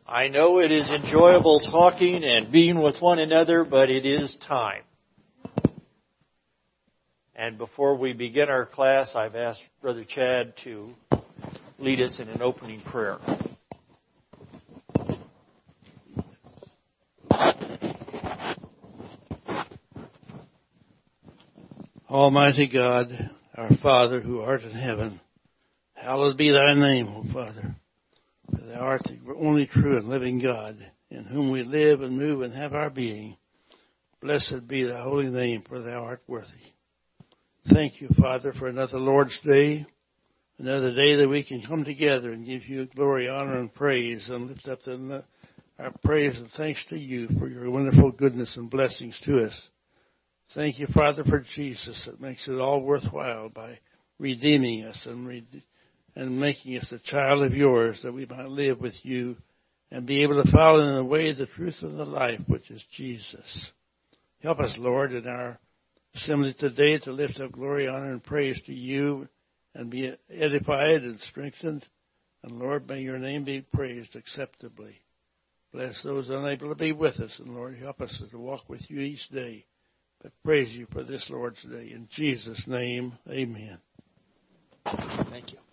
I know it is enjoyable talking and being with one another, but it is time. And before we begin our class, I've asked Brother Chad to lead us in an opening prayer. Almighty God, our Father who art in heaven, hallowed be thy name, O Father. For thou art the only true and living God, in whom we live and move and have our being. Blessed be thy holy name, for thou art worthy. Thank you, Father, for another Lord's Day, another day that we can come together and give you glory, honor, and praise, and lift up our praise and thanks to you for your wonderful goodness and blessings to us. Thank you, Father, for Jesus that makes it all worthwhile by redeeming us and making us a child of yours, that we might live with you and be able to follow in the way, the truth, and the life, which is Jesus. Help us, Lord, in our assembly today to lift up glory, honor, and praise to you and be edified and strengthened. And, Lord, may your name be praised acceptably. Bless those unable to be with us, and, Lord, help us to walk with you each day. But praise you for this Lord's Day. In Jesus' name, amen. Thank you.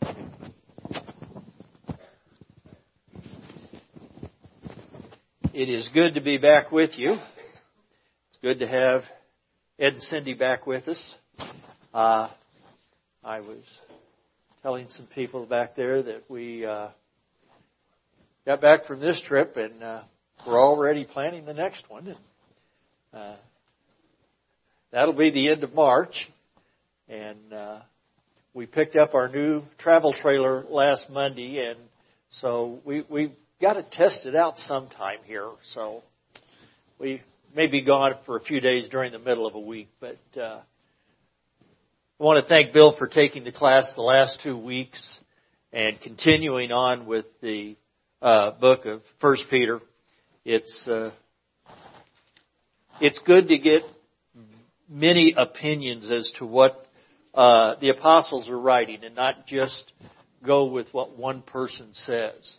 It is good to be back with you. It's good to have Ed and Cindy back with us. I was telling some people back there that we got back from this trip, and we're already planning the next one. And that'll be the end of March. And we picked up our new travel trailer last Monday, and so we've got to test it out sometime here. So we may be gone for a few days during the middle of a week. But I want to thank Bill for taking the class the last 2 weeks and continuing on with the book of 1 Peter. It's good to get many opinions as to what the apostles are writing and not just go with what one person says.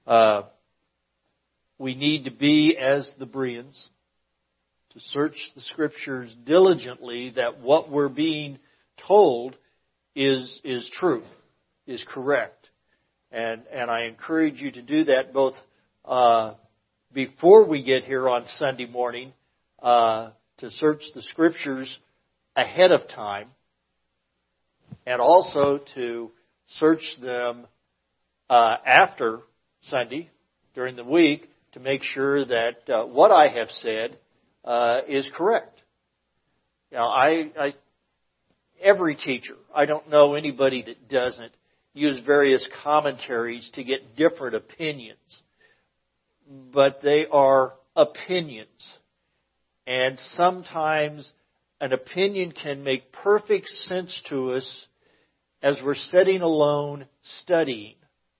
We need to be as the Bereans, to search the Scriptures diligently, that what we're being told is true, is correct. And I encourage you to do that both before we get here on Sunday morning, to search the Scriptures ahead of time, and also to search them after Sunday, during the week, to make sure that what I have said is correct. Now, every teacher, I don't know anybody that doesn't use various commentaries to get different opinions, but they are opinions. And sometimes an opinion can make perfect sense to us as we're sitting alone studying.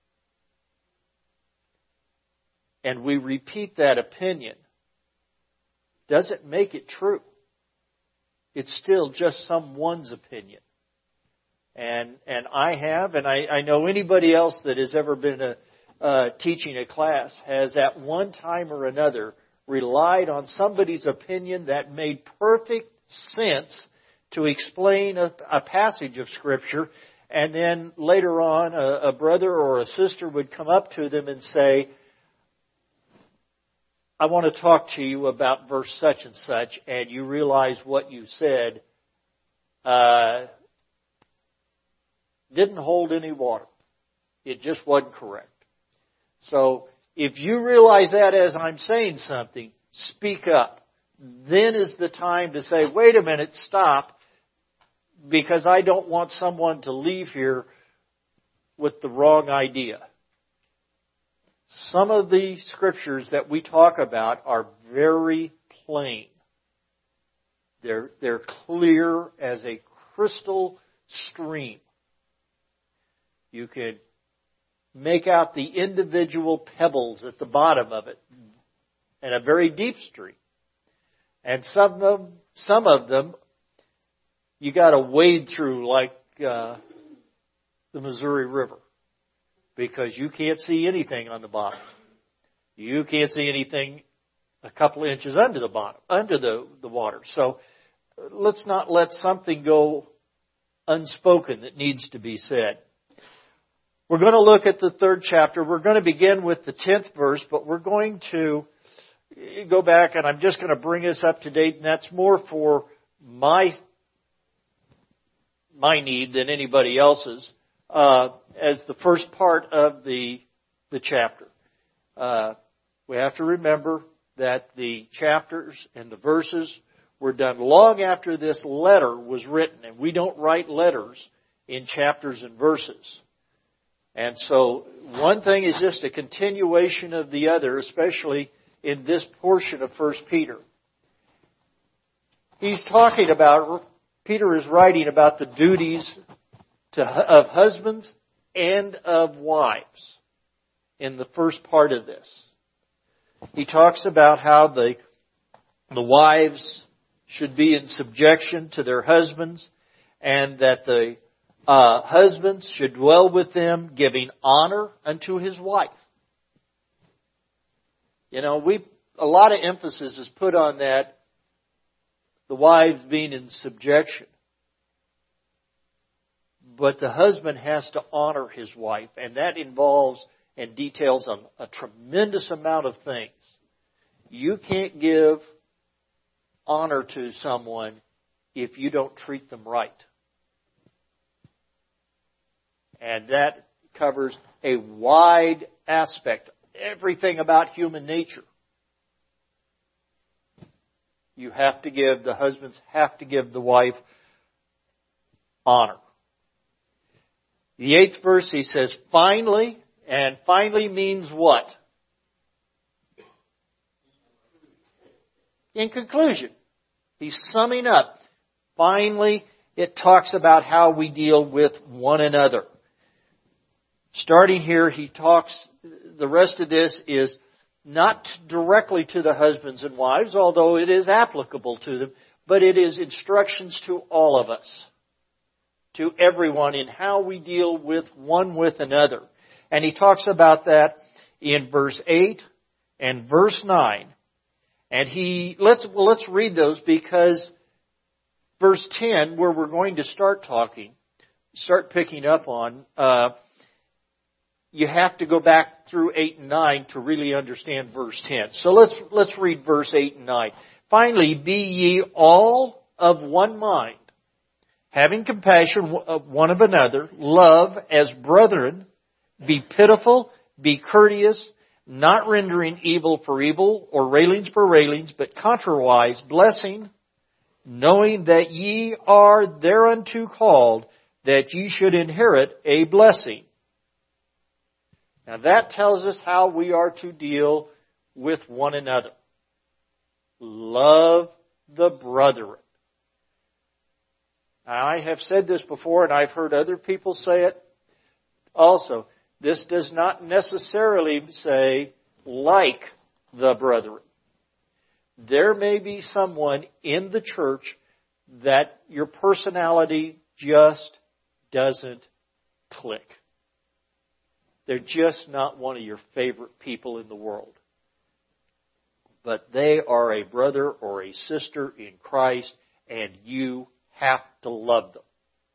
And we repeat that opinion. Doesn't make it true. It's still just someone's opinion. And I know anybody else that has ever been teaching a class has at one time or another relied on somebody's opinion that made perfect sense to explain a passage of Scripture, and then later on a brother or a sister would come up to them and say, I want to talk to you about verse such and such, and you realize what you said didn't hold any water. It just wasn't correct. So if you realize that as I'm saying something, speak up. Then is the time to say, wait a minute, stop, because I don't want someone to leave here with the wrong idea. Some of the Scriptures that we talk about are very plain. They're clear as a crystal stream. You could make out the individual pebbles at the bottom of it in a very deep stream. And some of them you got to wade through like the Missouri River, because you can't see anything on the bottom. You can't see anything a couple of inches under the bottom, under the water. So let's not let something go unspoken that needs to be said. We're going to look at the 3rd chapter. We're going to begin with the 10th verse, but we're going to go back, and I'm just going to bring us up to date, and that's more for my need than anybody else's, as the first part of the chapter. We have to remember that the chapters and the verses were done long after this letter was written, and we don't write letters in chapters and verses. And so one thing is just a continuation of the other, especially in this portion of 1 Peter. Peter is writing about the duties of husbands and of wives in the first part of this. He talks about how the wives should be in subjection to their husbands, and that the husbands should dwell with them, giving honor unto his wife. You know, a lot of emphasis is put on that, the wives being in subjection. But the husband has to honor his wife, and that involves and details a tremendous amount of things. You can't give honor to someone if you don't treat them right. And that covers a wide aspect, everything about human nature. The husbands have to give the wife honor. The 8th verse, he says, finally, and finally means what? In conclusion. He's summing up. Finally, it talks about how we deal with one another. Starting here, the rest of this is not directly to the husbands and wives, although it is applicable to them, but it is instructions to all of us, to everyone, in how we deal with one with another. And he talks about that in verse 8 and verse 9. And let's read those, because verse 10, where we're going to start picking up on, you have to go back through 8 and 9 to really understand verse 10. So let's read verse 8 and 9. Finally, be ye all of one mind, having compassion of one of another, love as brethren, be pitiful, be courteous, not rendering evil for evil or railings for railings, but contrariwise blessing, knowing that ye are thereunto called, that ye should inherit a blessing. Now that tells us how we are to deal with one another. Love the brethren. Now, I have said this before, and I've heard other people say it also. This does not necessarily say, like the brethren. There may be someone in the church that your personality just doesn't click. They're just not one of your favorite people in the world. But they are a brother or a sister in Christ, and you have to love them.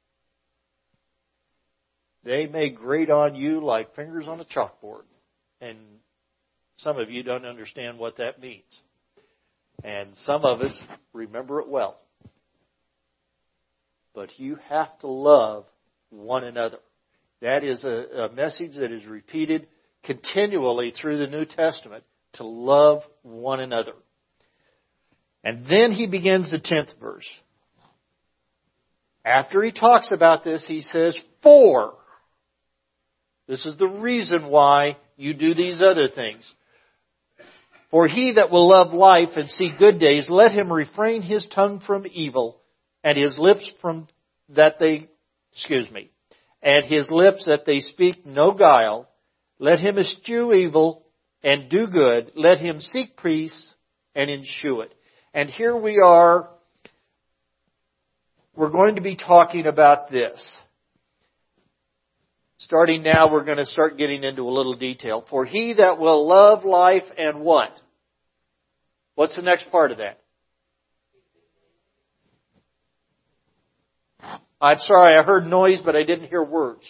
They may grate on you like fingers on a chalkboard. And some of you don't understand what that means. And some of us remember it well. But you have to love one another. That is a message that is repeated continually through the New Testament, to love one another. And then he begins the 10th verse. After he talks about this, he says, for. This is the reason why you do these other things. For he that will love life and see good days, let him refrain his tongue from evil, and his lips that they speak no guile. Let him eschew evil and do good. Let him seek peace and ensue it. And here we are. We're going to be talking about this. Starting now, we're going to start getting into a little detail. For he that will love life and what? What's the next part of that? I'm sorry, I heard noise, but I didn't hear words.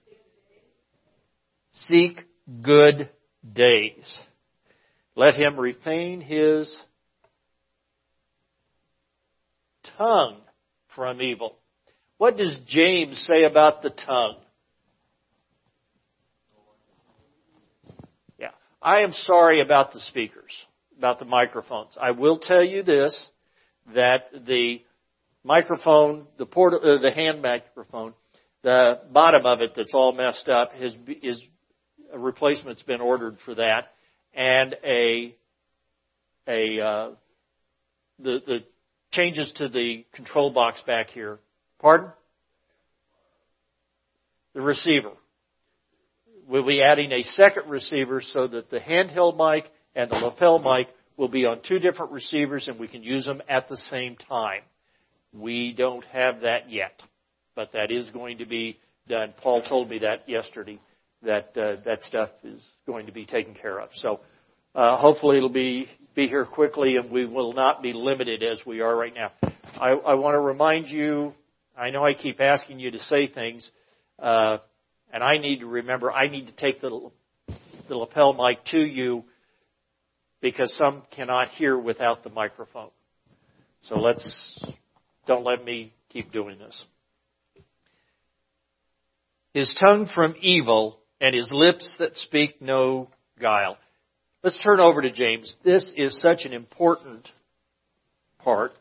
Seek good days. Let him refrain his tongue from evil. What does James say about the tongue? Yeah, I am sorry about the speakers, about the microphones. I will tell you this, that the microphone, the hand microphone, the bottom of it that's all messed up, a replacement's been ordered for that, and the changes to the control box back here. Pardon? The receiver. We'll be adding a second receiver so that the handheld mic and the lapel mic will be on two different receivers and we can use them at the same time. We don't have that yet, but that is going to be done. Paul told me that yesterday, that that stuff is going to be taken care of. So hopefully it'll be here quickly, and we will not be limited as we are right now. I want to remind you, I know I keep asking you to say things, and I need to remember, I need to take the lapel mic to you because some cannot hear without the microphone. So don't let me keep doing this. His tongue from evil and his lips that speak no guile. Let's turn over to James. This is such an important part.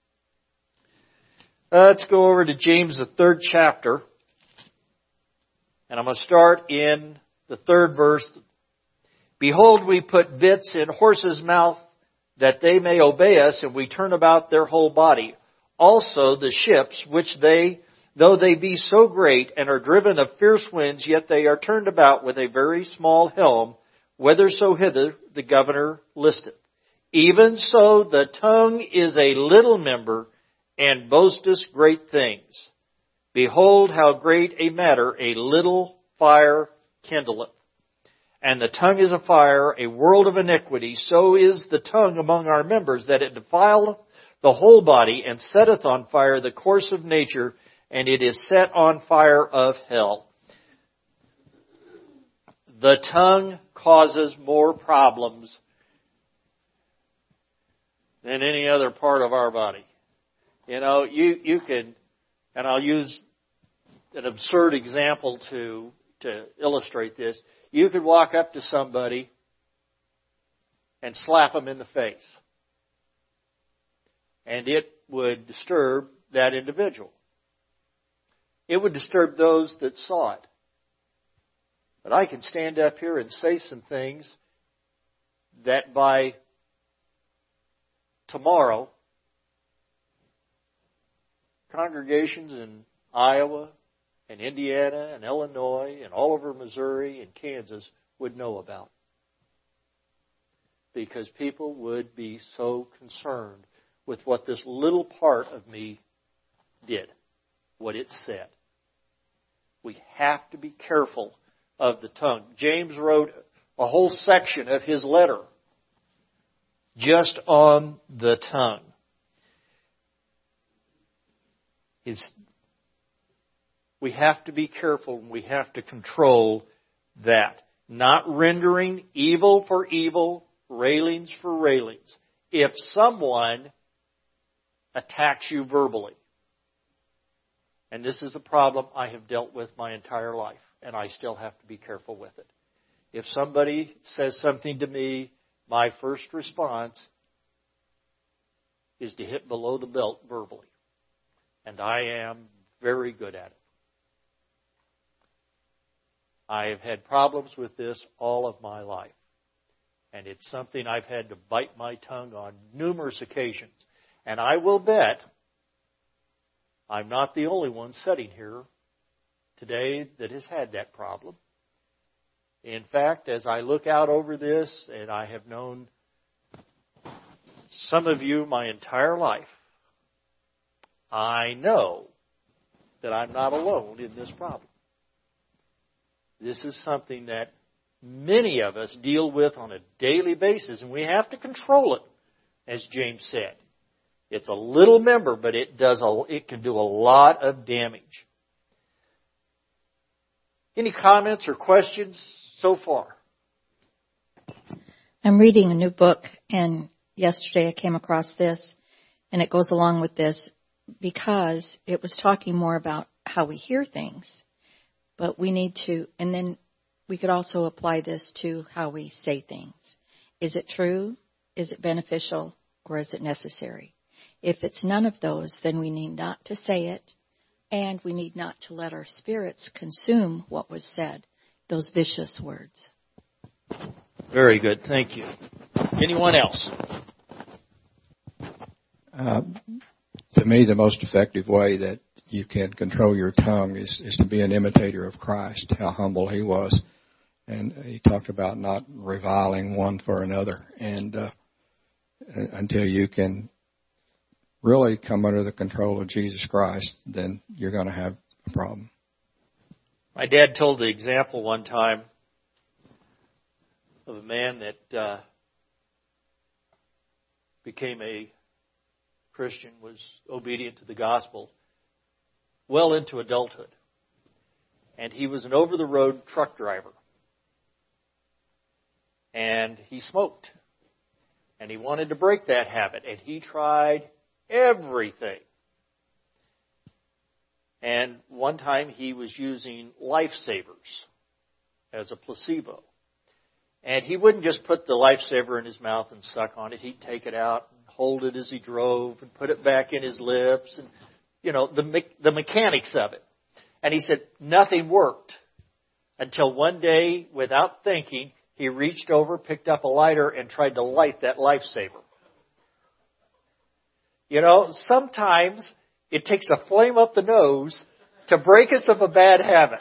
Let's go over to James, the 3rd chapter. And I'm going to start in the 3rd verse. Behold, we put bits in horses' mouth that they may obey us, and we turn about their whole body. Also the ships, which though they be so great and are driven of fierce winds, yet they are turned about with a very small helm, whithersoever the governor listeth. Even so the tongue is a little member, and boasteth great things. Behold, how great a matter a little fire kindleth. And the tongue is a fire, a world of iniquity. So is the tongue among our members, that it defileth the whole body, and setteth on fire the course of nature, and it is set on fire of hell. The tongue causes more problems than any other part of our body. You know, you can, and I'll use an absurd example to illustrate this. You could walk up to somebody and slap them in the face, and it would disturb that individual. It would disturb those that saw it. But I can stand up here and say some things that by tomorrow, congregations in Iowa and Indiana and Illinois and all over Missouri and Kansas would know about. Because people would be so concerned with what this little part of me did, what it said. We have to be careful of the tongue. James wrote a whole section of his letter just on the tongue. We have to be careful and we have to control that. Not rendering evil for evil, railings for railings. If someone attacks you verbally, and this is a problem I have dealt with my entire life, and I still have to be careful with it. If somebody says something to me, my first response is to hit below the belt verbally. And I am very good at it. I have had problems with this all of my life. And it's something I've had to bite my tongue on numerous occasions. And I will bet I'm not the only one sitting here today that has had that problem. In fact, as I look out over this, and I have known some of you my entire life, I know that I'm not alone in this problem. This is something that many of us deal with on a daily basis, and we have to control it, as James said. It's a little member, but it can do a lot of damage. Any comments or questions so far? I'm reading a new book, and yesterday I came across this, and it goes along with this because it was talking more about how we hear things. But we need to, and then we could also apply this to how we say things. Is it true? Is it beneficial? Or is it necessary? If it's none of those, then we need not to say it, and we need not to let our spirits consume what was said, those vicious words. Very good. Thank you. Anyone else? To me, the most effective way that you can control your tongue is to be an imitator of Christ, how humble he was. And he talked about not reviling one for another. And until you can really come under the control of Jesus Christ, then you're going to have a problem. My dad told the example one time of a man that became a Christian, was obedient to the gospel, well into adulthood. And he was an over-the-road truck driver. And he smoked. And he wanted to break that habit. And he tried everything. And one time he was using lifesavers as a placebo. And he wouldn't just put the lifesaver in his mouth and suck on it. He'd take it out and hold it as he drove and put it back in his lips and, the mechanics of it. And he said nothing worked until one day, without thinking, he reached over, picked up a lighter, and tried to light that lifesaver. Sometimes it takes a flame up the nose to break us of a bad habit.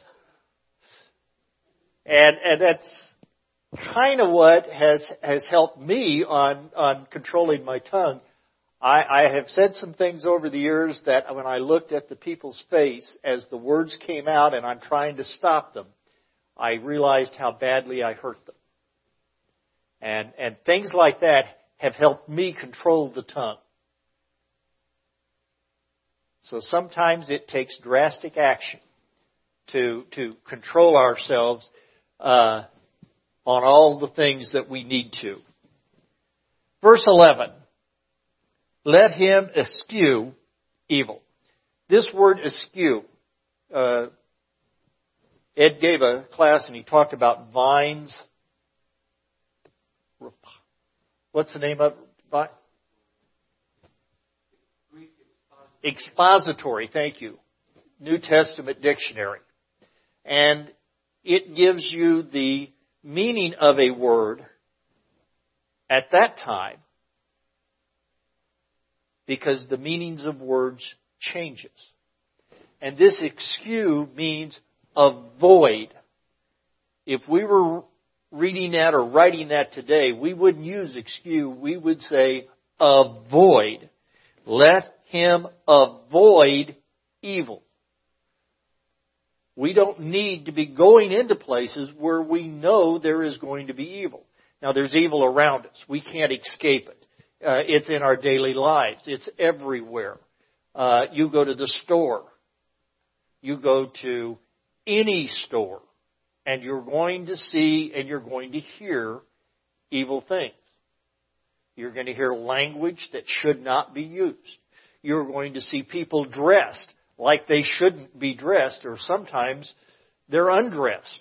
And that's kind of what has helped me on controlling my tongue. I have said some things over the years that when I looked at the people's face as the words came out and I'm trying to stop them, I realized how badly I hurt them. And things like that have helped me control the tongue. So sometimes it takes drastic action to control ourselves on all the things that we need to. Verse 11. Let him eschew evil. This word eschew, Ed gave a class and he talked about vines. What's the name of it? Expository, thank you. New Testament dictionary. And it gives you the meaning of a word at that time, because the meanings of words changes. And this eschew means avoid. If we were reading that or writing that today, we wouldn't use eschew. We would say avoid. Let him avoid evil. We don't need to be going into places where we know there is going to be evil. Now, there's evil around us. We can't escape it. It's in our daily lives. It's everywhere. You go to the store. You go to any store. And you're going to see and you're going to hear evil things. You're going to hear language that should not be used. You're going to see people dressed like they shouldn't be dressed, or sometimes they're undressed.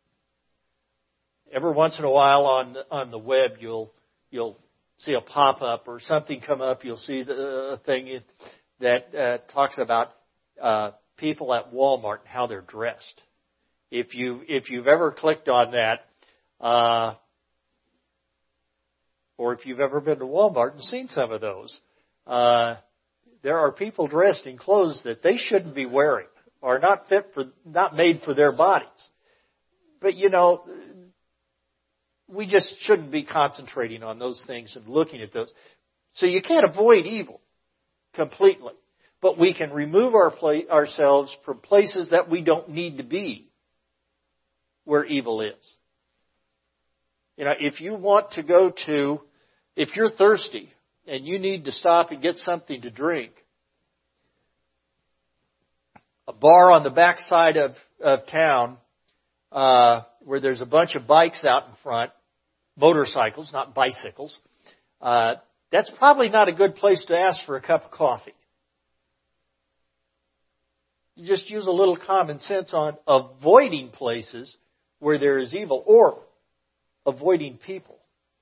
Every once in a while on the web, you'll see a pop-up or something come up. You'll see the thing that talks about people at Walmart and how they're dressed. If you've ever clicked on that, or if you've ever been to Walmart and seen some of those, there are people dressed in clothes that they shouldn't be wearing, or not made for their bodies. But we just shouldn't be concentrating on those things and looking at those. So you can't avoid evil completely, but we can remove ourselves from places that we don't need to be where evil is. If you want to if you're thirsty and you need to stop and get something to drink, a bar on the backside of town where there's a bunch of bikes out in front, motorcycles, not bicycles, that's probably not a good place to ask for a cup of coffee. You just use a little common sense on avoiding places where there is evil, or avoiding people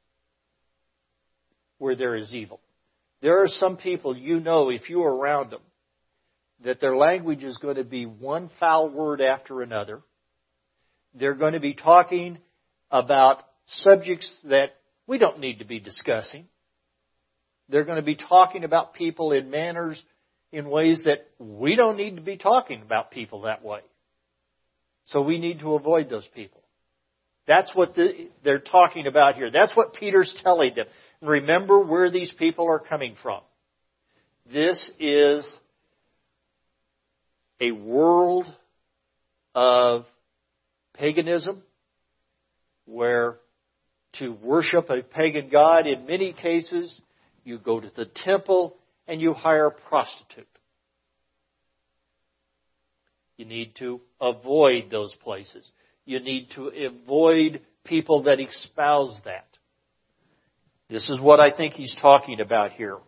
where there is evil. There are some people if you are around them, that their language is going to be one foul word after another. They're going to be talking about subjects that we don't need to be discussing. They're going to be talking about people in manners, in ways that we don't need to be talking about people that way. So we need to avoid those people. That's what they're talking about here. That's what Peter's telling them. Remember where these people are coming from. This is a world of paganism, where to worship a pagan god, in many cases, you go to the temple and you hire a prostitute. You need to avoid those places. You need to avoid people that espouse that. This is what I think he's talking about here.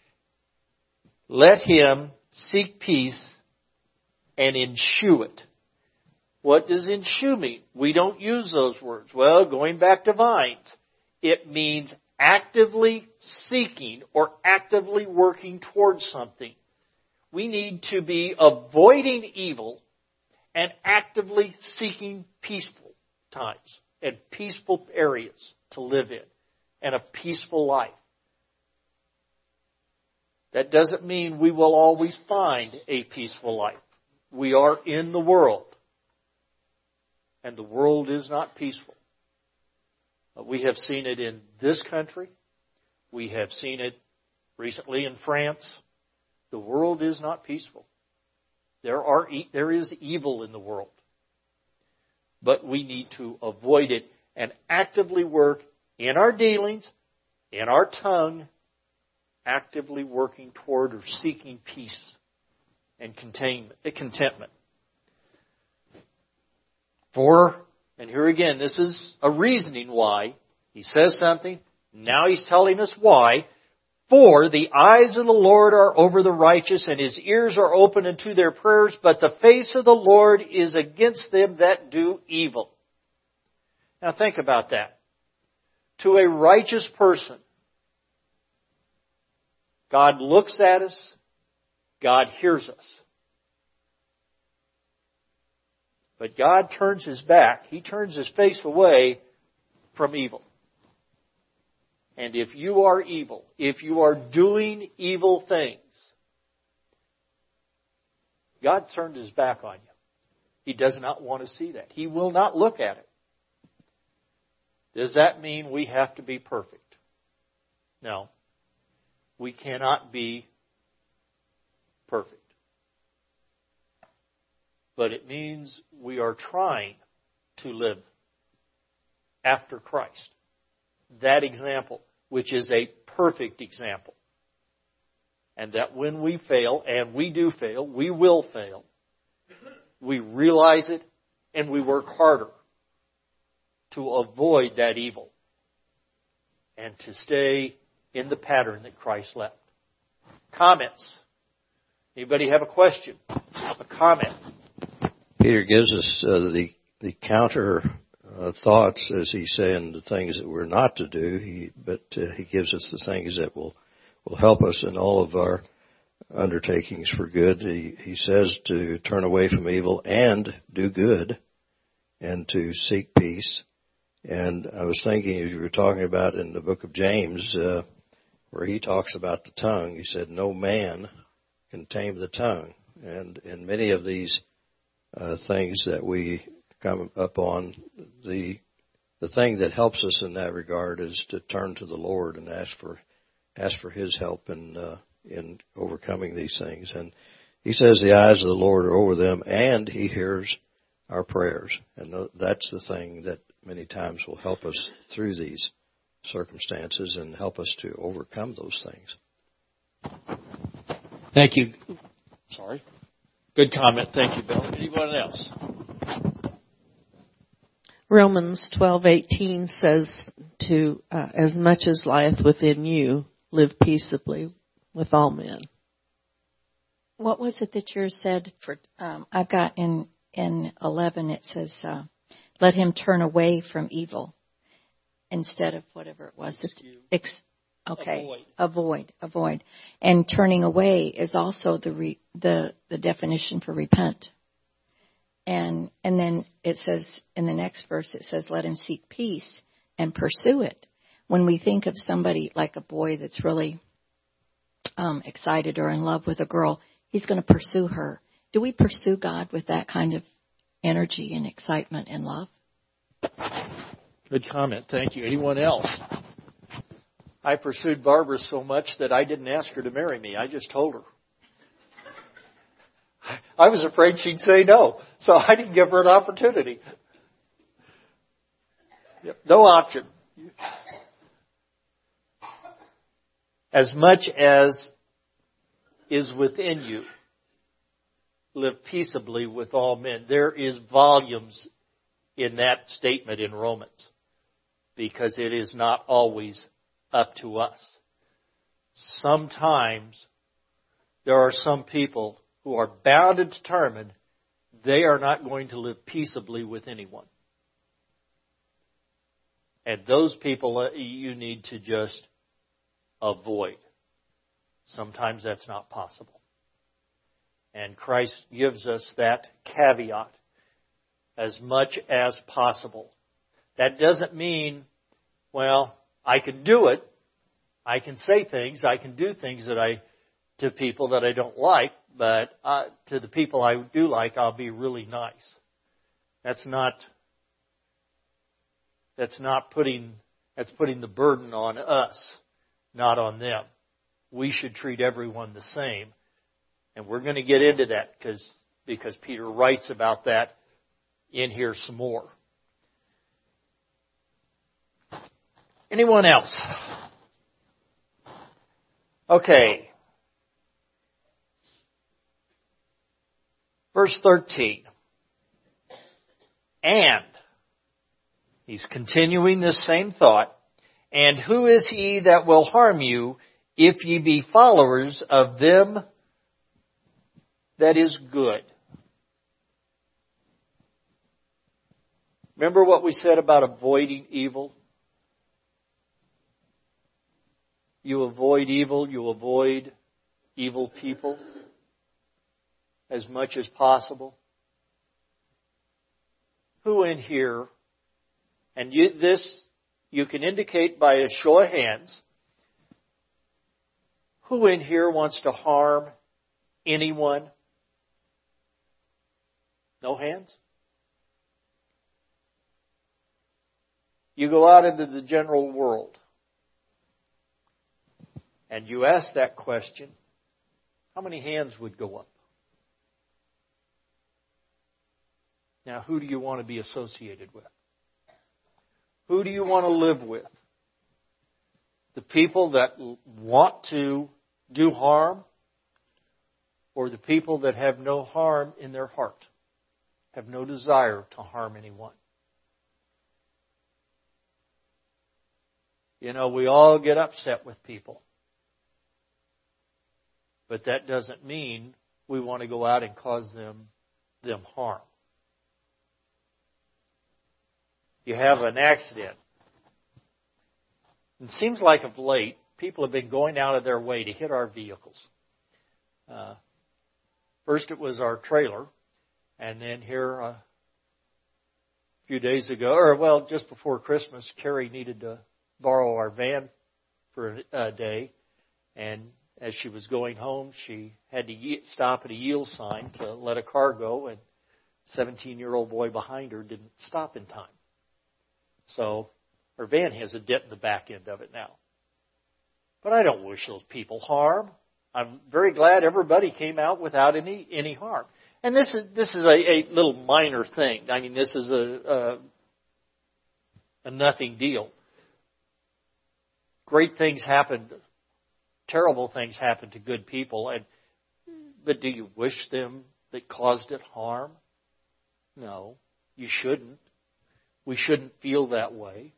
Let him seek peace and ensue it. What does ensue mean? We don't use those words. Well, going back to Vines, it means actively seeking or actively working towards something. We need to be avoiding evil and actively seeking peaceful times and peaceful areas to live in and a peaceful life. That doesn't mean we will always find a peaceful life. We are in the world, and the world is not peaceful. We have seen it in this country. We have seen it recently in France. The world is not peaceful. There is evil in the world. But we need to avoid it and actively work in our dealings, in our tongue, actively working toward or seeking peace and contentment. And here again, this is a reasoning why. He says something, now he's telling us why. For the eyes of the Lord are over the righteous, and his ears are open unto their prayers, but the face of the Lord is against them that do evil. Now think about that. To a righteous person, God looks at us, God hears us. But God turns his back, he turns his face away from evil. And if you are evil, if you are doing evil things, God turned his back on you. He does not want to see that. He will not look at it. Does that mean we have to be perfect? No. We cannot be perfect. But it means we are trying to live after Christ. That example, which is a perfect example. And that when we fail, and we do fail, we will fail, we realize it and we work harder to avoid that evil and to stay in the pattern that Christ left. Comments? Anybody have a question? A comment? Peter gives us the counter thoughts, as he's saying, the things that we're not to do. But he gives us the things that will help us in all of our undertakings for good. He says to turn away from evil and do good, and to seek peace. And I was thinking, as you were talking about in the book of James, where he talks about the tongue, he said, no man can tame the tongue. And in many of these things that we come up on, the thing that helps us in that regard is to turn to the Lord and ask for his help in overcoming these things. And he says the eyes of the Lord are over them, and he hears our prayers. And that's the thing that many times will help us through these circumstances and help us to overcome those things. Thank you. Sorry. Good comment. Thank you, Bill. Anyone else? Romans 12:18 says to, as much as lieth within you, live peaceably with all men. What was it that yours said? For I've got in 11 it says, let him turn away from evil instead of whatever it was. Avoid. And turning away is also the definition for repent. And then it says in the next verse, it says, let him seek peace and pursue it. When we think of somebody like a boy that's really excited or in love with a girl, he's going to pursue her. Do we pursue God with that kind of energy and excitement and love? Good comment. Thank you. Anyone else? I pursued Barbara so much that I didn't ask her to marry me. I just told her. I was afraid she'd say no, so I didn't give her an opportunity. No option. As much as is within you, live peaceably with all men. There is volumes in that statement in Romans, because it is not always up to us. Sometimes there are some people who are bound and determined they are not going to live peaceably with anyone. And those people you need to just avoid. Sometimes that's not possible. And Christ gives us that caveat, as much as possible. That doesn't mean, well, I can do it. I can say things. I can do things to people that I don't like, but to the people I do like, I'll be really nice. That's putting the burden on us, not on them. We should treat everyone the same. And we're going to get into that because Peter writes about that in here some more. Anyone else? Okay. Verse 13. And, he's continuing this same thought, and who is he that will harm you if ye be followers of them that is good? Remember what we said about avoiding evil? You avoid evil, you avoid evil people as much as possible. Who in here, and you can indicate by a show of hands, who in here wants to harm anyone? No hands? You go out into the general world and you ask that question, how many hands would go up? Now, who do you want to be associated with? Who do you want to live with? The people that want to do harm, or the people that have no harm in their heart, have no desire to harm anyone? You know, we all get upset with people. But that doesn't mean we want to go out and cause them harm. You have an accident. It seems like of late, people have been going out of their way to hit our vehicles. First it was our trailer, and then here a few days ago, just before Christmas, Carrie needed to borrow our van for a day, and as she was going home, she had to stop at a yield sign to let a car go, and a 17-year-old boy behind her didn't stop in time. So her van has a dent in the back end of it now. But I don't wish those people harm. I'm very glad everybody came out without any harm. And this is a little minor thing. I mean, this is a nothing deal. Great things happen, terrible things happen to good people, but do you wish them that caused it harm? No, you shouldn't. We shouldn't feel that way.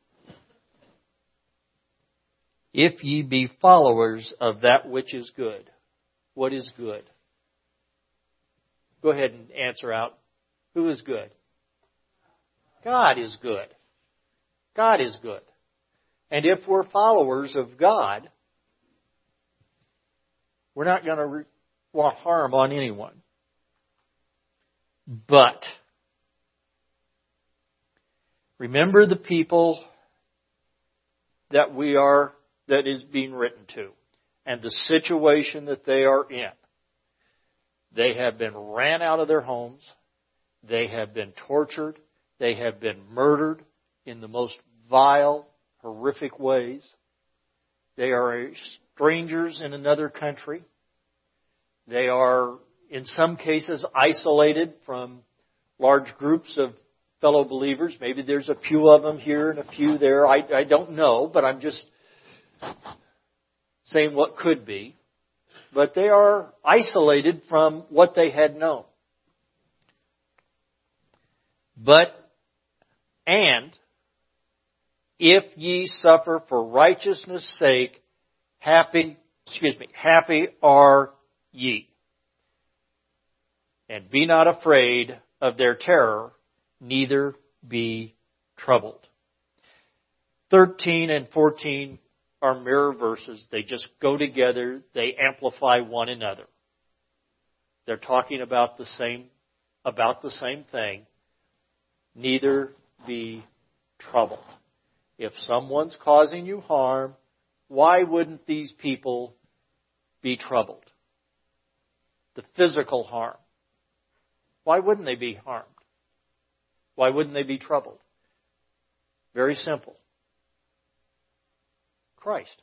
If ye be followers of that which is good. What is good? Go ahead and answer out. Who is good? God is good. God is good. And if we're followers of God, we're not going to want harm on anyone. But remember the people that is being written to, and the situation that they are in. They have been ran out of their homes. They have been tortured. They have been murdered in the most vile, horrific ways. They are strangers in another country. They are, in some cases, isolated from large groups of fellow believers. Maybe there's a few of them here and a few there. I don't know, but I'm just saying what could be. But they are isolated from what they had known. And if ye suffer for righteousness' sake, happy are ye. And be not afraid of their terror, neither be troubled. 13 and 14 are mirror verses. They just go together. They amplify one another. They're talking about the same thing. Neither be troubled. If someone's causing you harm, why wouldn't these people be troubled? The physical harm. Why wouldn't they be harmed? Why wouldn't they be troubled? Very simple. Christ.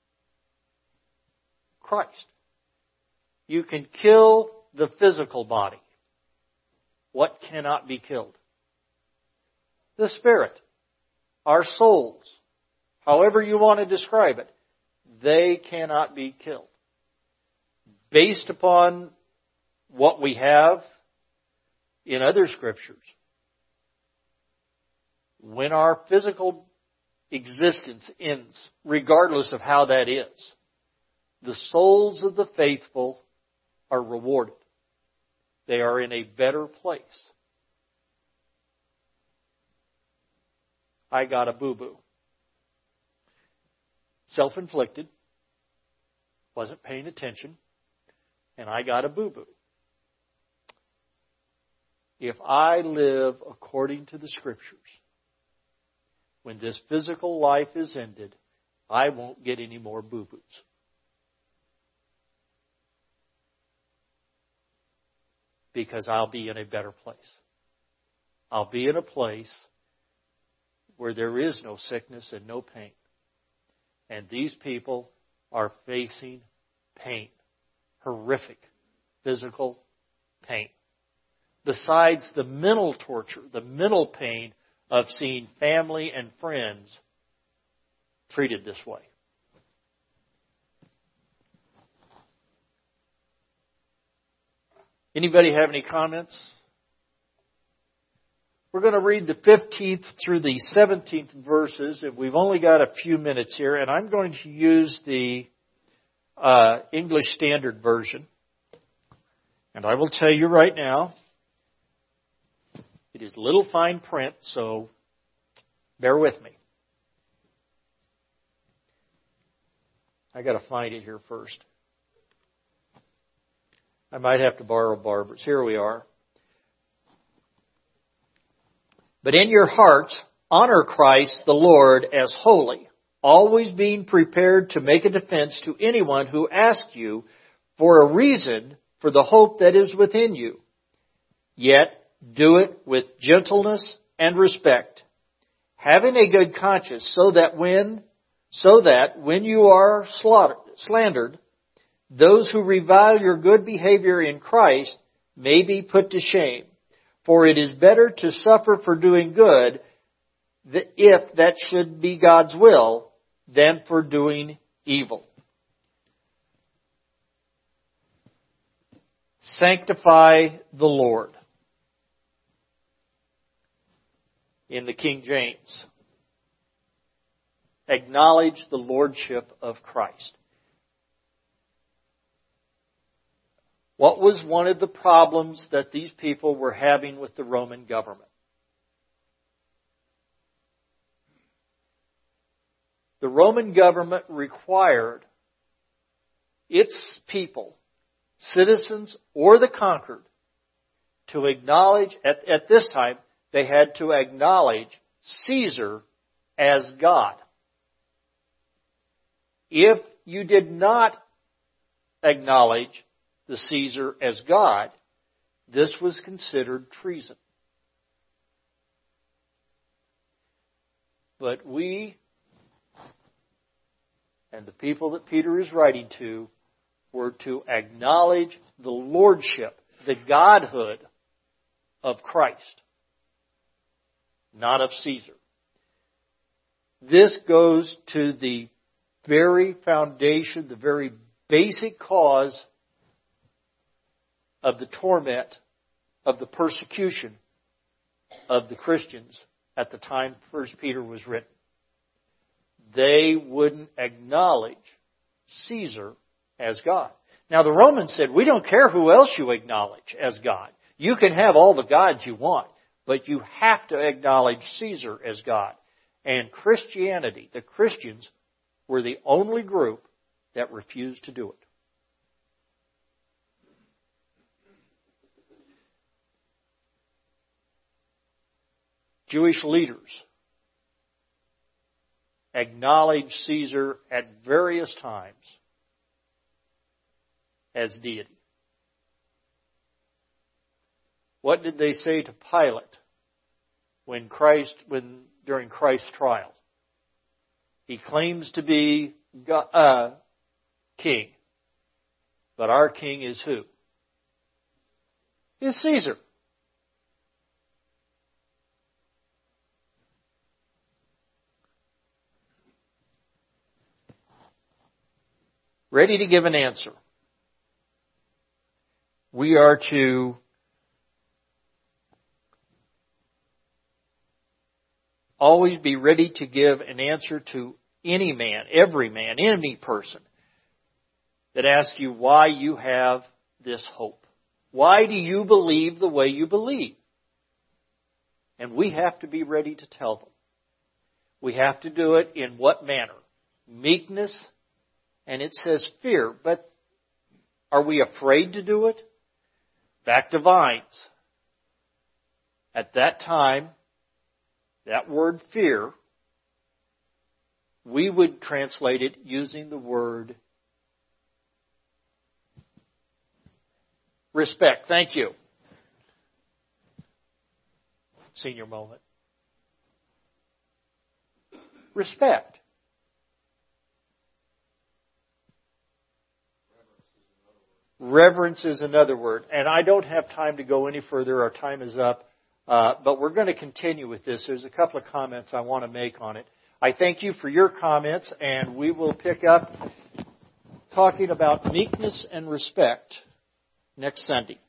You can kill the physical body. What cannot be killed? The spirit. Our souls. However you want to describe it. They cannot be killed. Based upon what we have in other scriptures, when our physical existence ends, regardless of how that is, the souls of the faithful are rewarded. They are in a better place. I got a boo-boo. Self-inflicted. Wasn't paying attention. And I got a boo-boo. If I live according to the Scriptures, when this physical life is ended, I won't get any more boo-boos. Because I'll be in a better place. I'll be in a place where there is no sickness and no pain. And these people are facing pain. Horrific physical pain. Besides the mental torture, the mental pain of seeing family and friends treated this way. Anybody have any comments? We're going to read the 15th through the 17th verses, and we've only got a few minutes here, and I'm going to use the English Standard Version. And I will tell you right now, it is little fine print, so bear with me. I got to find it here first. I might have to borrow Barbara's. Here we are. But in your hearts, honor Christ the Lord as holy, always being prepared to make a defense to anyone who asks you for a reason for the hope that is within you. Yet do it with gentleness and respect, having a good conscience, so that when you are slandered, those who revile your good behavior in Christ may be put to shame. For it is better to suffer for doing good, if that should be God's will, than for doing evil. Sanctify the Lord. In the King James. Acknowledge the lordship of Christ. What was one of the problems that these people were having with the Roman government? The Roman government required its people, citizens or the conquered, to acknowledge, at this time, they had to acknowledge Caesar as God. If you did not acknowledge the Caesar as God, this was considered treason. But we, and the people that Peter is writing to, were to acknowledge the lordship, the godhood of Christ, not of Caesar. This goes to the very foundation, the very basic cause of the torment, of the persecution of the Christians at the time 1 Peter was written. They wouldn't acknowledge Caesar as God. Now the Romans said, we don't care who else you acknowledge as God. You can have all the gods you want, but you have to acknowledge Caesar as God. And Christianity, the Christians, were the only group that refused to do it. Jewish leaders acknowledged Caesar at various times as deity. What did they say to Pilate during Christ's trial? He claims to be king, but our king is who? Is Caesar. Ready to give an answer. We are to always be ready to give an answer to any man, every man, any person that asks you why you have this hope. Why do you believe the way you believe? And we have to be ready to tell them. We have to do it in what manner? Meekness, and it says fear, but are we afraid to do it? Back to Vines. At that time, that word fear, we would translate it using the word respect. Thank you. Senior moment. Respect. Reverence is another word. And I don't have time to go any further. Our time is up. But we're going to continue with this. There's a couple of comments I want to make on it. I thank you for your comments, and we will pick up talking about meekness and respect next Sunday.